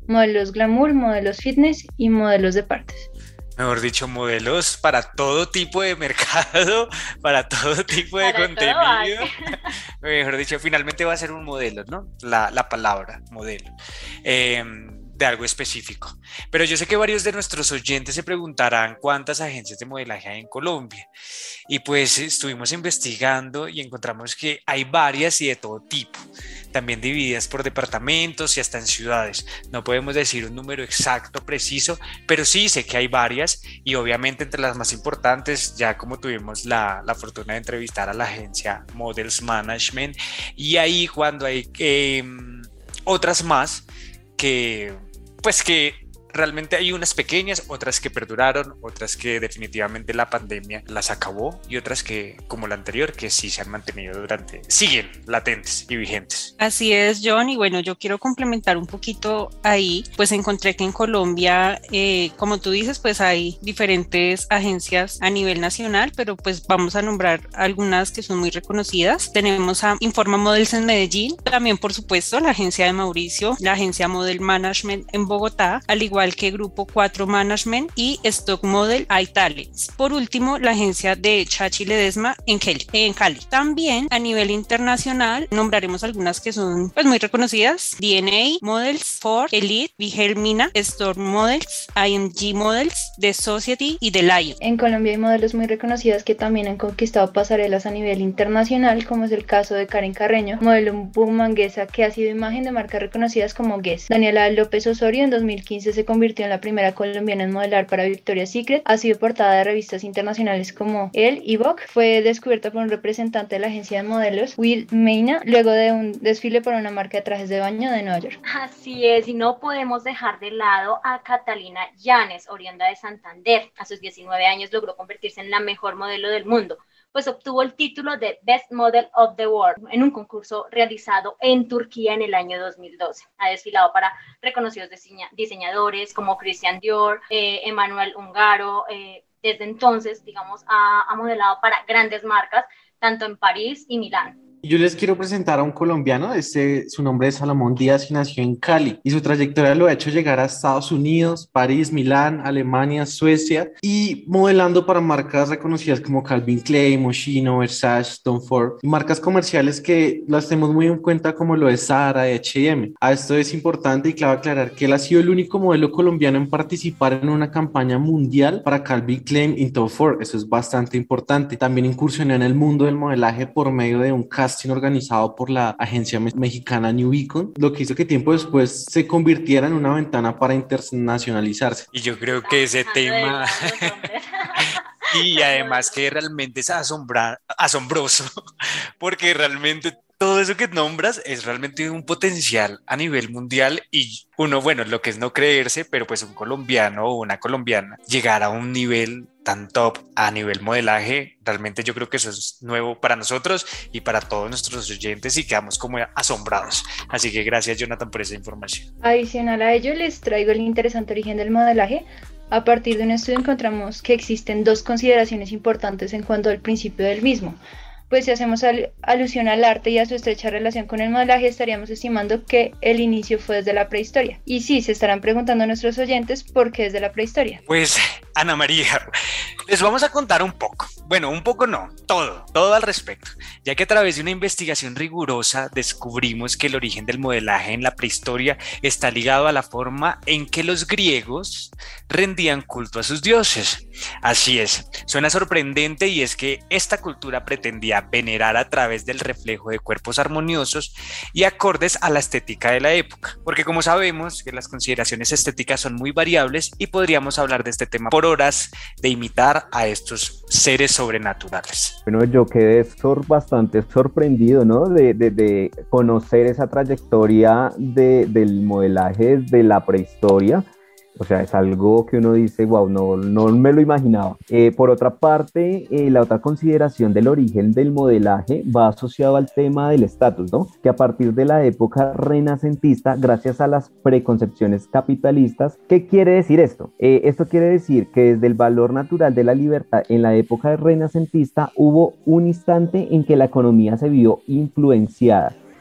modelos glamour, modelos fitness y modelos de partes. Mejor dicho, modelos para todo tipo de mercado, para todo tipo de Para contenido. Mejor dicho, finalmente va a ser un modelo, ¿no? La, la palabra, modelo. Eh, de algo específico. Pero yo sé que varios de nuestros oyentes se preguntarán cuántas agencias de modelaje hay en Colombia. Y pues estuvimos investigando y encontramos que hay varias y de todo tipo, también divididas por departamentos y hasta en ciudades. No podemos decir un número exacto, preciso, pero sí sé que hay varias y obviamente entre las más importantes, ya como tuvimos la, la fortuna de entrevistar a la agencia Models Management, y ahí cuando hay eh, otras más que pues que realmente hay unas pequeñas, otras que perduraron, otras que definitivamente la pandemia las acabó y otras que, como la anterior, que sí se han mantenido durante, siguen latentes y vigentes. Así es, John, y bueno, yo quiero complementar un poquito ahí, pues encontré que en Colombia, eh, como tú dices, pues hay diferentes agencias a nivel nacional, pero pues vamos a nombrar algunas que son muy reconocidas. Tenemos a Informa Models en Medellín, también por supuesto la agencia de Mauricio, la agencia Model Management en Bogotá, al igual que Grupo cuatro Management y Stock Model iTalents. Por último, la agencia de Chachi Ledesma en Cali, en Cali. También a nivel internacional nombraremos algunas que son pues muy reconocidas: D N A Models, Ford, Elite, Wilhelmina, Storm Models, I M G Models, The Society y The Lion. En Colombia hay modelos muy reconocidas que también han conquistado pasarelas a nivel internacional, como es el caso de Karen Carreño, modelo bumanguesa que ha sido imagen de marcas reconocidas como Guess. Daniela López Osorio en dos mil quince se convirtió en la primera colombiana en modelar para Victoria's Secret, ha sido portada de revistas internacionales como Elle y Vogue, fue descubierta por un representante de la agencia de modelos, Will Meina, luego de un desfile por una marca de trajes de baño de Nueva York. Así es, y no podemos dejar de lado a Catalina Llanes, oriunda de Santander. A sus diecinueve años logró convertirse en la mejor modelo del mundo, pues obtuvo el título de Best Model of the World en un concurso realizado en Turquía en el año dos mil doce. Ha desfilado para reconocidos diseña- diseñadores como Christian Dior, eh, Emanuel Ungaro. Eh, desde entonces, digamos, ha, ha modelado para grandes marcas, tanto en París y Milán. Yo les quiero presentar a un colombiano, este, su nombre es Salomón Díaz y nació en Cali y su trayectoria lo ha hecho llegar a Estados Unidos, París, Milán, Alemania, Suecia y modelando para marcas reconocidas como Calvin Klein, Moschino, Versace, Tom Ford y marcas comerciales que las tenemos muy en cuenta como lo es Zara, H y M. A esto es importante y clave aclarar que él ha sido el único modelo colombiano en participar en una campaña mundial para Calvin Klein y Tom Ford. Eso es bastante importante. También incursionó en el mundo del modelaje por medio de un casting organizado por la agencia me- mexicana New Beacon, lo que hizo que tiempo después se convirtiera en una ventana para internacionalizarse. Y yo creo que ese tema... Y además que realmente es asombra- asombroso, porque realmente todo eso que nombras es realmente un potencial a nivel mundial y uno, bueno, lo que es no creerse, pero pues un colombiano o una colombiana llegar a un nivel tan top a nivel modelaje, realmente yo creo que eso es nuevo para nosotros y para todos nuestros oyentes y quedamos como asombrados. Así que gracias, Jonathan, por esa información. Adicional a ello, les traigo el interesante origen del modelaje. A partir de un estudio encontramos que existen dos consideraciones importantes en cuanto al principio del mismo. Pues si hacemos al- alusión al arte y a su estrecha relación con el modelaje, estaríamos estimando que el inicio fue desde la prehistoria. Y sí, se estarán preguntando a nuestros oyentes por qué desde la prehistoria. Pues, Ana María, les vamos a contar un poco. Bueno, un poco no, todo, todo al respecto, ya que a través de una investigación rigurosa descubrimos que el origen del modelaje en la prehistoria está ligado a la forma en que los griegos rendían culto a sus dioses. Así es, suena sorprendente y es que esta cultura pretendía venerar a través del reflejo de cuerpos armoniosos y acordes a la estética de la época, porque como sabemos que las consideraciones estéticas son muy variables y podríamos hablar de este tema por horas, de imitar a estos seres sobrenaturales. Bueno, yo quedé sor- bastante sorprendido, ¿no? De, de, de conocer esa trayectoria de, del modelaje desde la prehistoria. O sea, es algo que uno dice, wow, no, no me lo imaginaba. Eh, por otra parte, eh, la otra consideración del origen del modelaje va asociado al tema del estatus, ¿no? Que a partir de la época renacentista, gracias a las preconcepciones capitalistas, ¿qué quiere decir esto? Eh, esto quiere decir que desde el valor natural de la libertad en la época renacentista hubo un instante en que la economía se vio influenciada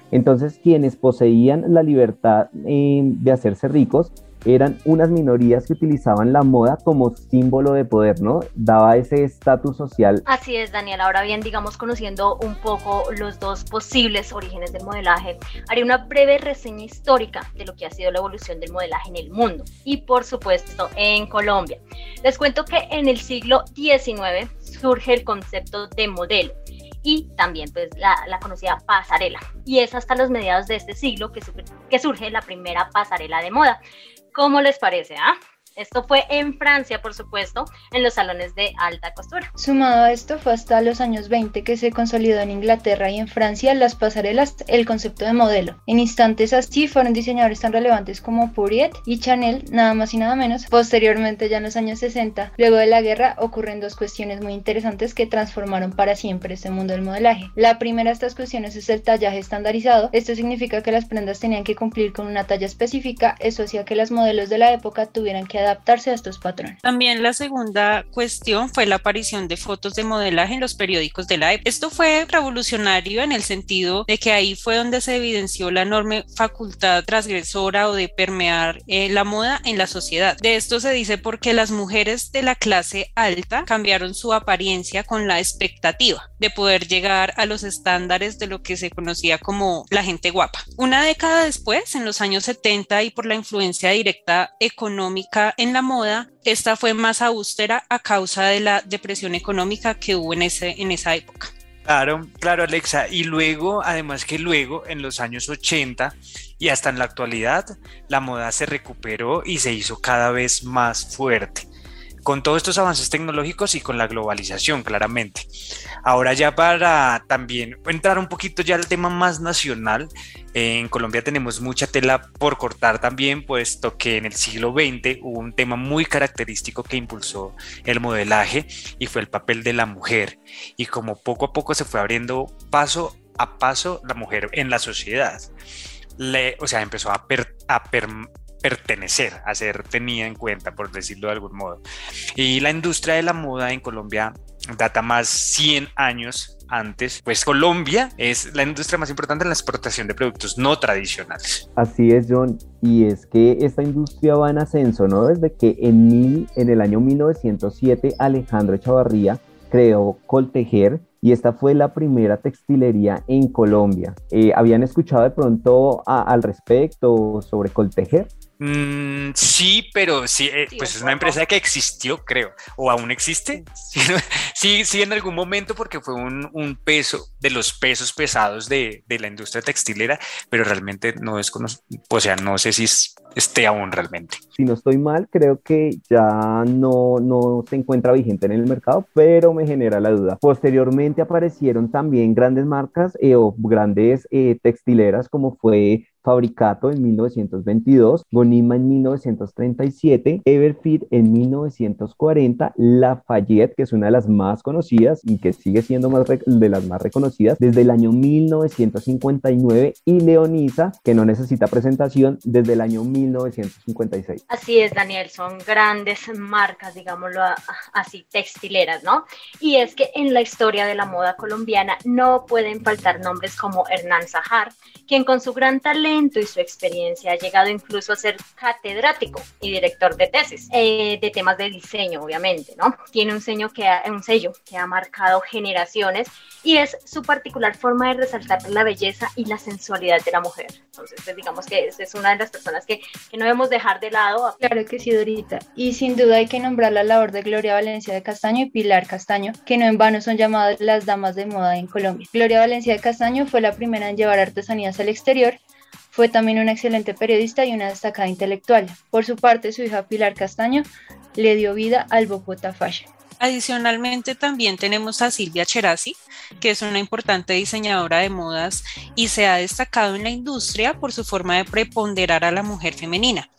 Entonces, quienes poseían la libertad eh, de hacerse ricos eran unas minorías que utilizaban la moda como símbolo de poder, ¿no? Daba ese estatus social. Así es, Daniel. Ahora bien, digamos, conociendo un poco los dos posibles orígenes del modelaje, haré una breve reseña histórica de lo que ha sido la evolución del modelaje en el mundo y, por supuesto, en Colombia. Les cuento que en el siglo diecinueve surge el concepto de modelo y también pues la, la conocida pasarela. Y es hasta los mediados de este siglo que, que surge la primera pasarela de moda. ¿Cómo les parece? ¿Ah? Esto fue en Francia, por supuesto, en los salones de alta costura. Sumado a esto, fue hasta los años veinte que se consolidó en Inglaterra y en Francia las pasarelas el concepto de modelo. En instantes así fueron diseñadores tan relevantes como Poirier y Chanel, nada más y nada menos. Posteriormente, ya en los años sesenta, luego de la guerra, ocurren dos cuestiones muy interesantes que transformaron para siempre este mundo del modelaje. La primera de estas cuestiones es el tallaje estandarizado. Esto significa que las prendas tenían que cumplir con una talla específica. Eso hacía que las modelos de la época tuvieran que adaptarse a estos patrones. También la segunda cuestión fue la aparición de fotos de modelaje en los periódicos de la época. Esto fue revolucionario en el sentido de que ahí fue donde se evidenció la enorme facultad transgresora o de permear eh, la moda en la sociedad. De esto se dice porque las mujeres de la clase alta cambiaron su apariencia con la expectativa de poder llegar a los estándares de lo que se conocía como la gente guapa. Una década después, en los años setenta, y por la influencia directa económica en la moda, esta fue más austera a causa de la depresión económica que hubo en, ese, en esa época. Claro, claro, Alexa. Y luego, además que luego, en los años ochenta y hasta en la actualidad, la moda se recuperó y se hizo cada vez más fuerte, con todos estos avances tecnológicos y con la globalización, claramente. Ahora ya para también entrar un poquito ya al tema más nacional, eh, en Colombia tenemos mucha tela por cortar también, puesto que en el siglo veinte hubo un tema muy característico que impulsó el modelaje y fue el papel de la mujer. Y como poco a poco se fue abriendo paso a paso la mujer en la sociedad, Le, o sea, empezó a, per, a per, pertenecer, a ser tenida en cuenta, por decirlo de algún modo. Y la industria de la moda en Colombia data más cien años antes, pues Colombia es la industria más importante en la exportación de productos no tradicionales. Así es, John, y es que esta industria va en ascenso, ¿no? Desde que en, mil, en el año mil novecientos siete Alejandro Echavarría creó Coltejer, y esta fue la primera textilería en Colombia. Eh, ¿Habían escuchado de pronto a, al respecto sobre Coltejer? Mm, sí, pero sí, eh, pues es una empresa que existió, creo, o aún existe. Sí, sí, sí, en algún momento, porque fue un, un peso de los pesos pesados de, de la industria textilera, pero realmente no es, o sea, no sé si es, esté aún realmente. Si no estoy mal, creo que ya no, no se encuentra vigente en el mercado, pero me genera la duda. Posteriormente aparecieron también grandes marcas eh, o grandes eh, textileras como fue Fabricato en mil novecientos veintidós, Gonima en mil novecientos treinta y siete, Everfit en mil novecientos cuarenta, Lafayette, que es una de las más conocidas y que sigue siendo más de las más reconocidas, desde el año mil novecientos cincuenta y nueve, y Leonisa, que no necesita presentación, desde el año mil novecientos cincuenta y seis. Así es, Daniel, son grandes marcas, digámoslo así, textileras, ¿no? Y es que en la historia de la moda colombiana no pueden faltar nombres como Hernán Zahar, quien con su gran talento y su experiencia ha llegado incluso a ser catedrático y director de tesis, eh, de temas de diseño, obviamente, ¿no? Tiene un sello, que ha, un sello que ha marcado generaciones y es su particular forma de resaltar la belleza y la sensualidad de la mujer. Entonces, pues, digamos que es, es una de las personas que, que no debemos dejar de lado. Claro que sí, Dorita. Y sin duda hay que nombrar la labor de Gloria Valencia de Castaño y Pilar Castaño, que no en vano son llamadas las damas de moda en Colombia. Gloria Valencia de Castaño fue la primera en llevar artesanías al exterior. Fue también una excelente periodista y una destacada intelectual. Por su parte, su hija Pilar Castaño le dio vida al Bogotá Fashion. Adicionalmente también tenemos a Silvia Cherasi, que es una importante diseñadora de modas y se ha destacado en la industria por su forma de preponderar a la mujer femenina.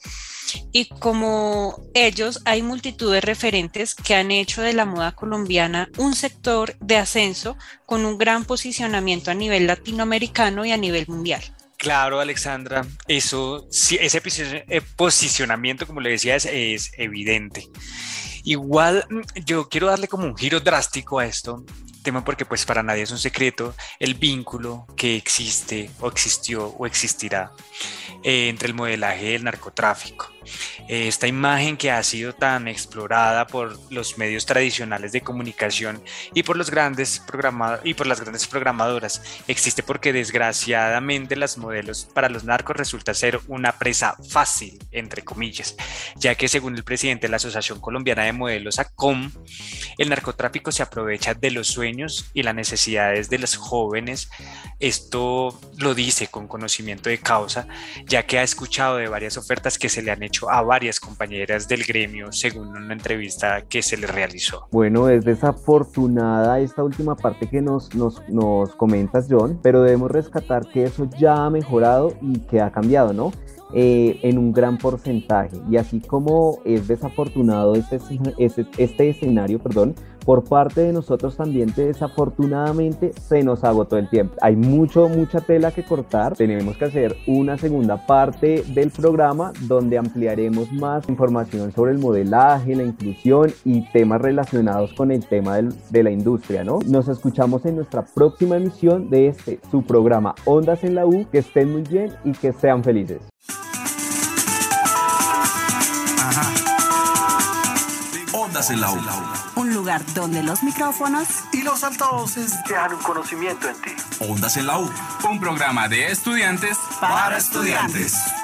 Y como ellos, hay multitud de referentes que han hecho de la moda colombiana un sector de ascenso con un gran posicionamiento a nivel latinoamericano y a nivel mundial. Claro, Alexandra, eso, sí, ese posicionamiento, como le decía, es, es evidente. Igual yo quiero darle como un giro drástico a esto, tema porque pues para nadie es un secreto el vínculo que existe o existió o existirá eh, entre el modelaje y el narcotráfico. Eh, esta imagen que ha sido tan explorada por los medios tradicionales de comunicación y por los grandes programa- y por las grandes programadoras existe porque desgraciadamente las modelos para los narcos resulta ser una presa fácil, entre comillas, ya que según el presidente de la Asociación Colombiana de Modelos, ACOM, el narcotráfico se aprovecha de los sueños y las necesidades de los jóvenes. Esto lo dice con conocimiento de causa, ya que ha escuchado de varias ofertas que se le han hecho a varias compañeras del gremio, según una entrevista que se le realizó. Bueno, es desafortunada esta última parte que nos, nos, nos comentas, John, pero debemos rescatar que eso ya ha mejorado y que ha cambiado, ¿no? Eh, en un gran porcentaje. Y así como es desafortunado este, este, este escenario, perdón, por parte de nosotros también desafortunadamente se nos agotó el tiempo. Hay mucho, mucha tela que cortar. Tenemos que hacer una segunda parte del programa donde ampliaremos más información sobre el modelaje, la inclusión y temas relacionados con el tema del, de la industria, ¿no? Nos escuchamos en nuestra próxima emisión de este, su programa Ondas en la U. Que estén muy bien y que sean felices. Ondas en la U. Un lugar donde los micrófonos Y los altavoces Dejan un conocimiento en ti. Ondas en la U. Un programa de estudiantes Para estudiantes.